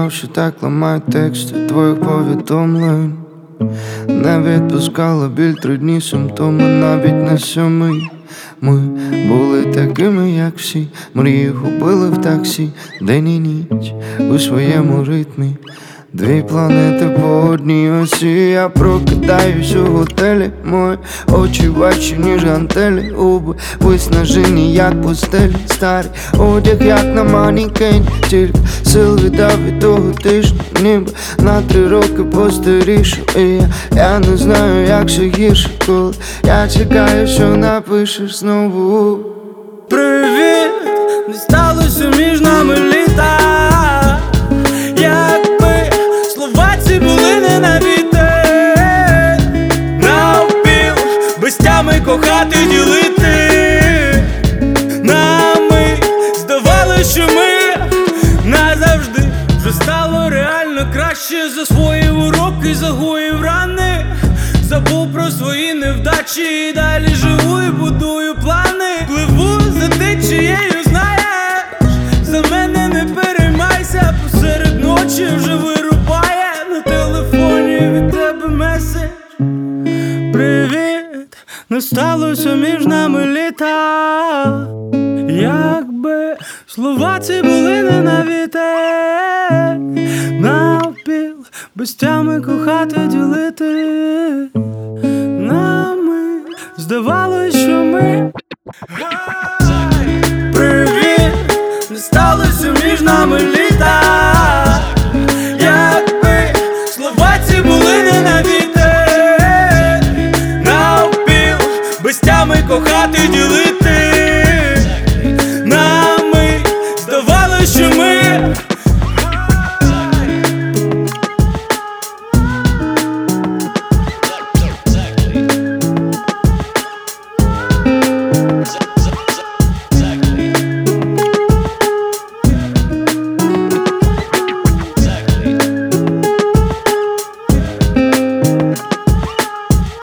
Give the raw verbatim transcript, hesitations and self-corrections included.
знав, що так ламають тексти твоїх повідомлень. Не відпускала біль, три дні симптоми, навіть на сьомий. Ми були такими, як всі, мрії губили в таксі, день і ніч у своєму ритмі. Дві планети по одній осі. Я прокидаюсь у готелі, мої очі важчі, ніж гантелі, губи виснажені, як пустелі, старий одяг, як на манікені. Тільки сил віддав від того тижня, ніби на три роки постарішав. І я, я не знаю, як ще гірше, коли я чекаю, що напишеш знову. Привіт, не сталося між нами літа. Якби слова ці були не на вітер, навпіл, без тями кохати, ділити. Нами здавалося, що ми назавжди. Вже стало реально краще, засвоїв уроки, загоїв рани. Забув про свої невдачі і далі живу і будую плани. Пливу за течією, знаєш, за мене не переймайся. Посеред ночі вже вирубає на телефоні від тебе меседж. Привіт, не сталося між нами літа. Якби слова ці були не на вітер, навпіл, без тями кохати, ділити. Нами здавалось, що ми Привіт, не сталося між нами літа.